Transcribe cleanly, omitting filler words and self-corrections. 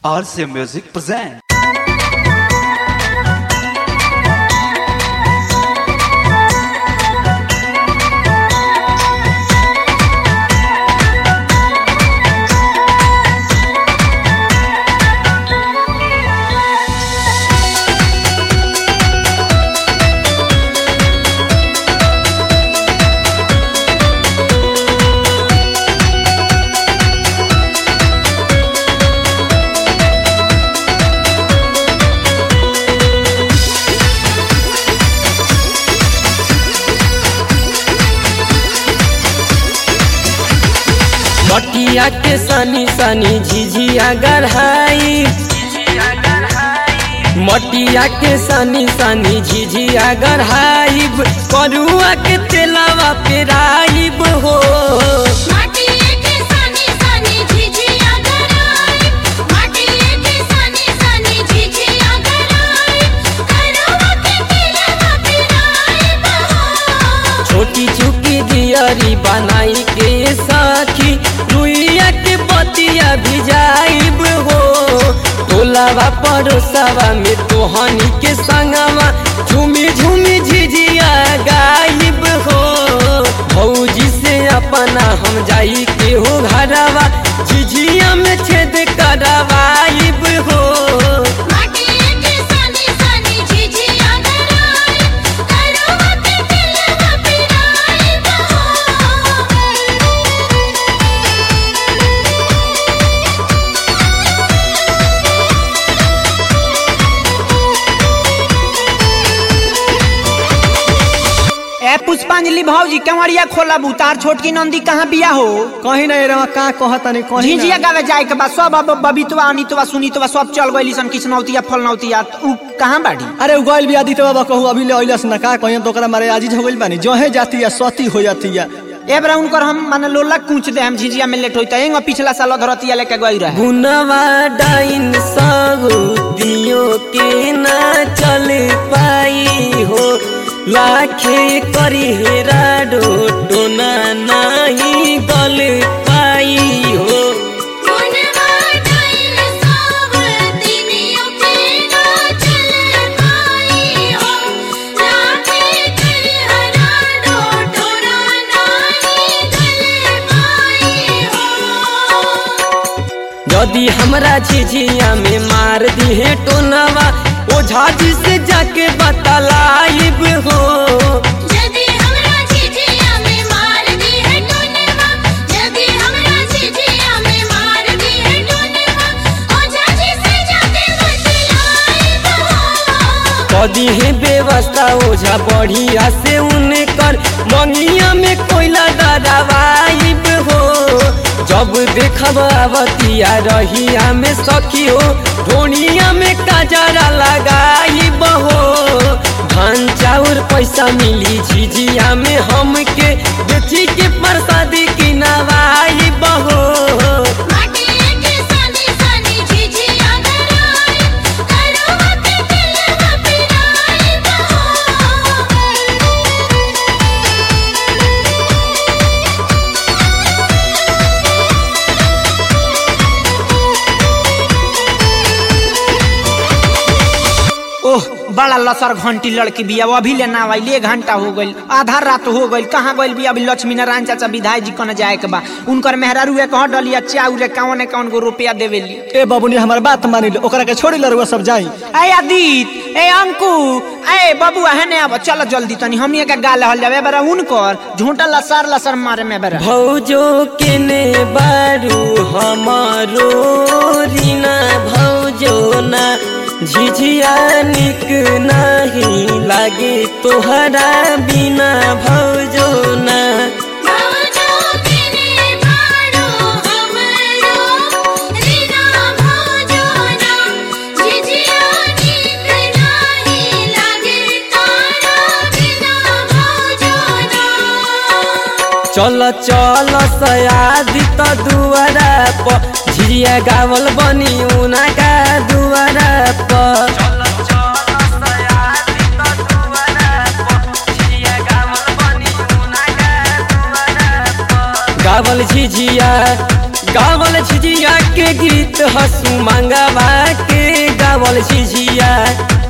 RC Music present. मटिया के सनी सनी झिझिया गढ़ाई, मटिया के सनी सनी झिझिया गढ़ाइब, करुआ के तेलावा पेराइब हो। छोटी चुकी दियरी बनाई के साखी, रुइया के बतिया भिजाइब हो। टोलावा पड़ोसावा में तोहनी के संगवा झूमी झूमी झिझिया गाइब हो। भौजी से अपना हम जाई के हो घरवा, झिझिया में छेद करवाइब हो। पुष्पांजलि भौजी केवड़िया खोला बुतार छोटकी नंदी कहाँ बिया हो? कहीं नहीं रहा का कहता नहीं कहीं झिझिया गावे जाए के बाद सब अब बबीतवा अनितवा सुनीतवा सब चल गइली सन किसनौतिया फलनौतिया, उ कहाँ बाड़ी? अरे उगल भी आदित्य बाबा कहू अभी ले अइलस ना का कहीं तो ओकरा मारे आजीज हो गइल बानी, जहे जाती है सती हो जाती है। ए बरा उनकर हम माने लोला कूच दे हम झिझिया में लेट होइता एंग पिछला साल धरतिया लेके गई रहे। गुनवा डाइन सगुदियो के ना चल पाई हो, लाखे करी हेरा डोना नहीं गल पाई हो। यदि हमरा झिझिया में मार दी है टोनवा, ओझा जी से जाके बतलाइब हो। यदि हमरा झिझिया में मार दी है टोनवा, यदि हमरा झिझिया में मार दी है टोनवा, ओझा जी से जाके बतलाइब हो। कदी है व्यवस्था ओझा बढ़िया से उनकर, मंगिया में कोयला दरवाइब हो। जब देखब आवतिया रहिया में सखी हो, ढोनिया में काजरा लगाइब हो। धान चाउर पैसा मिली झिझिया में हमके, बेची के प्रसादी किनवाइब हो। ओह बड़ा लसर घंटी लड़की बिया, अभी ले ना आइल, 1 घंटा हो गइल, आधा रात हो गइल, कहाँ गइल बिया? अभी लक्ष्मी नारायण चाचा विधायक जी कने जाए के बा, उनकर मेहरारू कहाँ डलिया चाउर कौन कौन गो रुपया देवेली। ए बाबूनी हमार बात मानी ले, ओकरा के छोड़ी लरुआ सब जाई। ए आदित, ए अंकु, ए बबुआ हेने आब, चल जल्दी तनी हमनी के गाल हल जावे बरा उनकर झूठा लसर लसर मारे में बरा। भौजो केने बारू हमारो रीना भौजो ना, झिझिया निक नहीं लागे तोहरा बिना भौजो ना। चल चल सयादी तो दुआरा पर, झिझिया गावल बनी उनका दुआरा पर। गावल झिझिया के गीत गीत हसु मंगवा के गावल झिझिया